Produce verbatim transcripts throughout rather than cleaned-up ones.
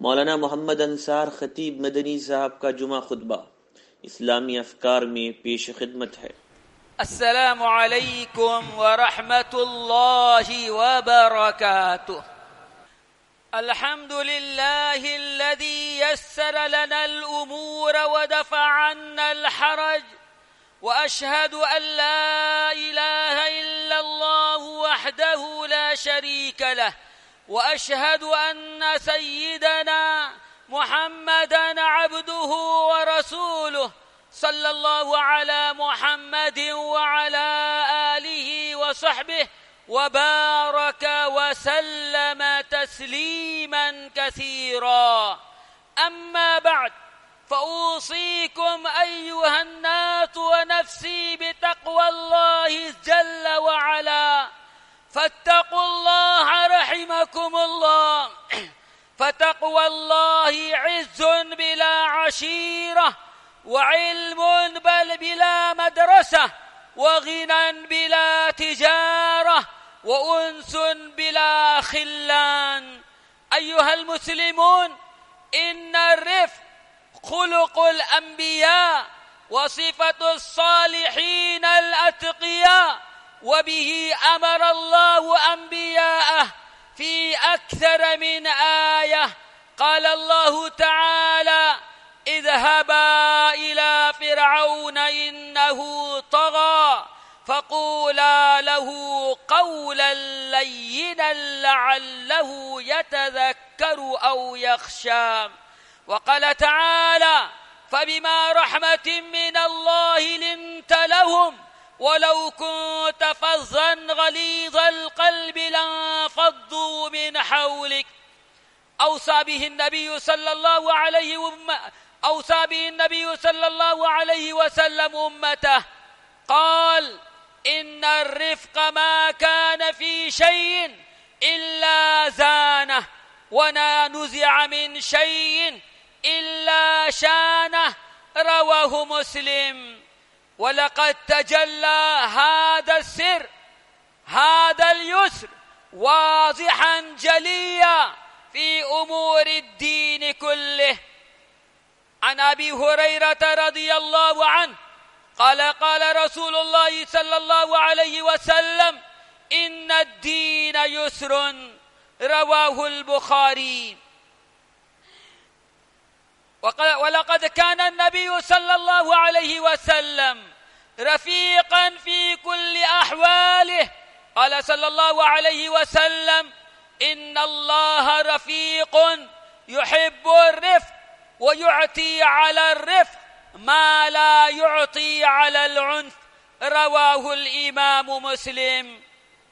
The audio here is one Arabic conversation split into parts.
मौलाना मोहम्मद अंसार खतीब मदनी साहब का जुमा खुतबा इस्लामी अफकार में पेश खिदमत है। अस्सलामु अलैकुम व रहमतुल्लाहि व बरकातुह। अल्हम्दुलिल्लाहि अल्लज़ी यस्सर लना अल-उमूर व दफ़अ अन्ना अल-हरज व अशहदु अन ला इलाहा इल्लल्लाहु वहदहु ला शरीका लह وأشهد أن سيدنا محمدًا عبده ورسوله صلى الله على محمد وعلى آله وصحبه وبارك وسلم تسليمًا كثيرًا. أما بعد، فأوصيكم أيها الناس ونفسي بتقوى الله جل وعلا، فاتقوا الله رحمكم الله. فتقوى الله عز بلا عشيرة، وعلم بل بلا مدرسة، وغنى بلا تجارة، وأنس بلا خلان. أيها المسلمون، إن الرفق خلق الأنبياء وصفة الصالحين الأتقياء، وبه أمر الله أنبياءه في أكثر من آية. قال الله تعالى: اذهبا إلى فرعون إنه طغى فقولا له قولا لينا لعله يتذكر أو يخشى. وقال تعالى: فبما رحمة من الله لنت لهم ولو كنت فظا غليظ القلب لانفضوا من حولك. أوصى به النبي صلى الله عليه وم... أوصى به النبي صلى الله عليه وسلم أمته. قال: إن الرفق ما كان في شيء إلا زانه، وما نزع من شيء إلا شانه. رواه مسلم. ولقد تجلى هذا السر، هذا اليسر، واضحا جليا في أمور الدين كله. عن أبي هريرة رضي الله عنه قال: قال رسول الله صلى الله عليه وسلم: إن الدين يسر. رواه البخاري. ولقد كان النبي صلى الله عليه وسلم رفيقا في كل أحواله. قال صلى الله عليه وسلم: إن الله رفيق يحب الرفق ويعطي على الرفق ما لا يعطي على العنف. رواه الإمام مسلم.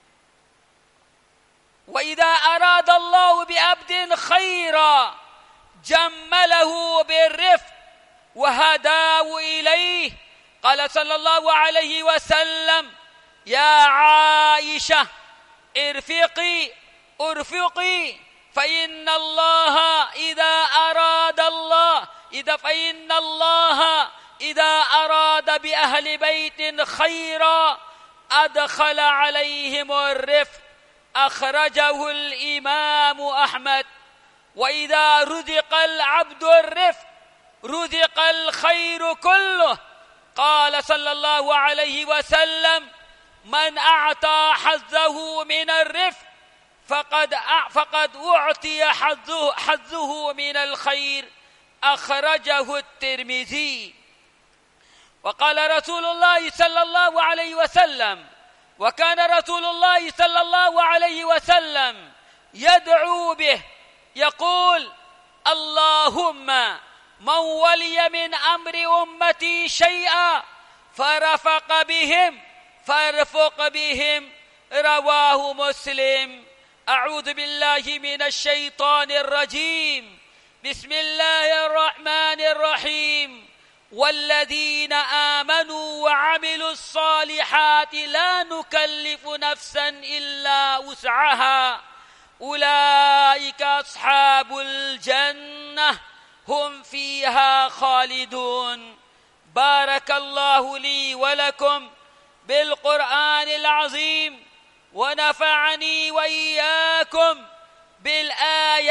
وإذا أراد الله بعبد خيرا جمله بالرفق وهداه إليه. قال صلى الله عليه وسلم: يا عائشة ارفقي ارفقي، فإن الله إذا أراد الله إذا فإن الله إذا أراد بأهل بيت خيرا أدخل عليهم الرفق. أخرجه الإمام أحمد. وإذا رزق العبد الرفق رزق الخير كله. قال صلى الله عليه وسلم: من أعطى حظه من الرفق فقد فقد أعطي حظه حظه من الخير. أخرجه الترمذي. وقال رسول الله صلى الله عليه وسلم: وكان رسول الله صلى الله عليه وسلم يدعو به، يقول: اللهم من ولي من أمر أمتي شيئا فرفق بهم فارفق بهم. رواه مسلم. أعوذ بالله من الشيطان الرجيم. بسم الله الرحمن الرحيم. والذين آمنوا وعملوا الصالحات لا نكلف نفسا إلا وسعها أولئك أصحاب الجنة هم فيها خالدون. بارك الله لي ولكم بالقرآن العظيم، ونفعني وإياكم بالآيات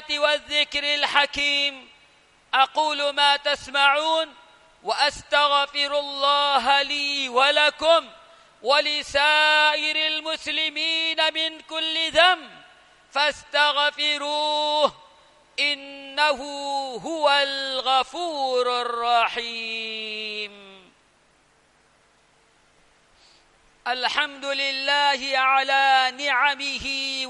الآيات والذكر الحكيم. أقول ما تسمعون وأستغفر الله لي ولكم ولسائر المسلمين من كل ذنب فاستغفروه إنه هو الغفور الرحيم. الحمد لله على نعمه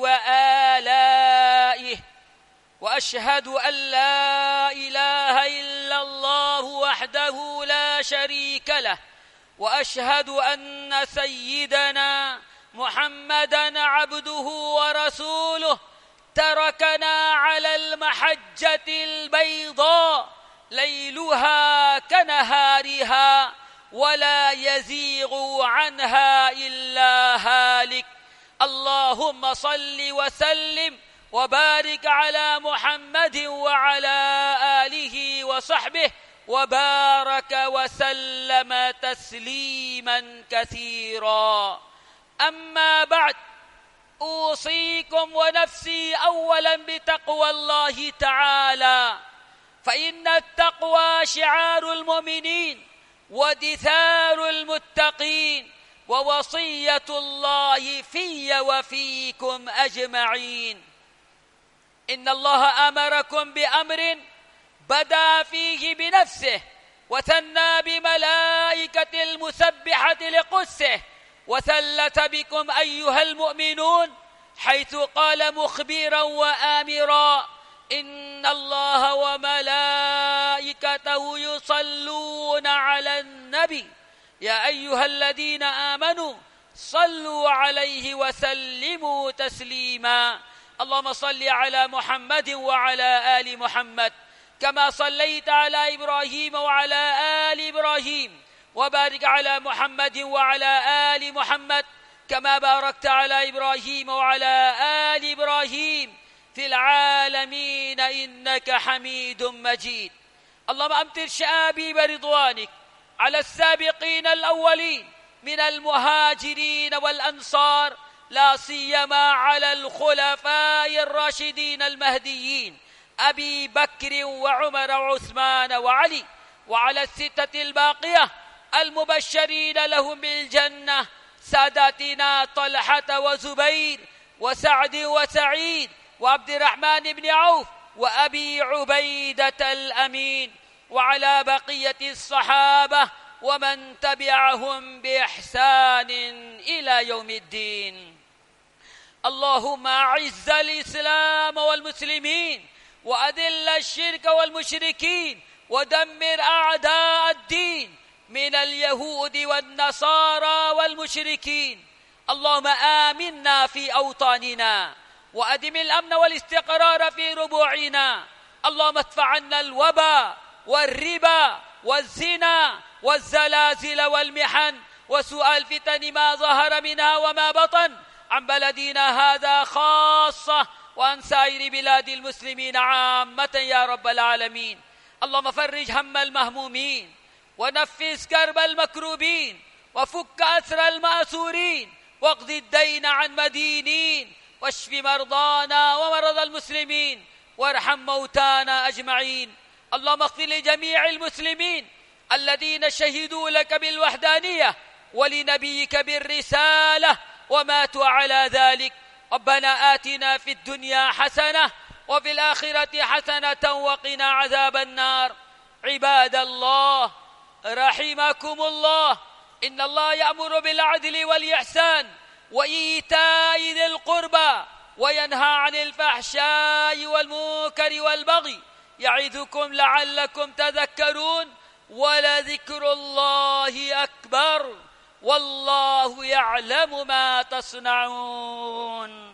وآلائه، وأشهد أن لا إله إلا الله وحده لا شريك له، وأشهد أن سيدنا محمدًا عبده ورسوله تركنا على المحجة البيضاء ليلها كنهارها ولا يزيغ عنها إلا هالك. اللهم صل وسلم وبارك على محمد وعلى آله وصحبه وبارك وسلم تسليما كثيرا. أما بعد، أوصيكم ونفسي أولا بتقوى الله تعالى، فإن التقوى شعار المؤمنين ودثار المتقين، ووصية الله في وفيكم أجمعين. إن الله أمركم بأمر بدأ فيه بنفسه وثنى بملائكة المسبحة لقدسه، وثلث بكم أيها المؤمنون حيث قال مخبرا وآمرا: إن الله وملائكته يصلون على النبي يا أيها الذين آمنوا صلوا عليه وسلموا تسليما. اللهم صل على محمد وعلى آل محمد كما صليت على إبراهيم وعلى آل إبراهيم، وبارك على محمد وعلى آل محمد كما باركت على إبراهيم وعلى آل إبراهيم في العالمين إنك حميد مجيد. اللهم أمطر شآبيب رضوانك على السابقين الأولين من المهاجرين والأنصار، لا سيما على الخلفاء الراشدين المهديين أبي بكر وعمر وعثمان وعلي، وعلى الستة الباقية المبشرين لهم بالجنة ساداتنا طلحة وزبير وسعد وسعيد وعبد الرحمن بن عوف وأبي عبيدة الأمين، وعلى بقية الصحابة ومن تبعهم بإحسان إلى يوم الدين. اللهم أعز الإسلام والمسلمين وأذل الشرك والمشركين ودمر أعداء الدين من اليهود والنصارى والمشركين. اللهم آمنا في أوطاننا وأدم الأمن والاستقرار في ربوعنا. اللهم ادفع عنا الوباء والربا والزنا والزلازل والمحن وسوء الفتن ما ظهر منها وما بطن عن بلدنا هذا خاصة وعن سائر بلاد المسلمين عامة يا رب العالمين. اللهم فرج هم المهمومين ونفس كرب المكروبين وفك أسر المأسورين واقض الدين عن مدينين واشف مرضانا ومرضى المسلمين وارحم موتانا أجمعين. اللهم اغفر لجميع المسلمين الذين شهدوا لك بالوحدانية ولنبيك بالرسالة وماتوا على ذلك. ربنا آتنا في الدنيا حسنة وفي الآخرة حسنة وقنا عذاب النار. عباد الله رحمكم الله، إن الله يأمر بالعدل والإحسان وإيتاء ذي القربى وينهى عن الفحشاء والمنكر والبغي يعظكم لعلكم تذكرون. ولذكر الله أكبر والله يعلم ما تصنعون.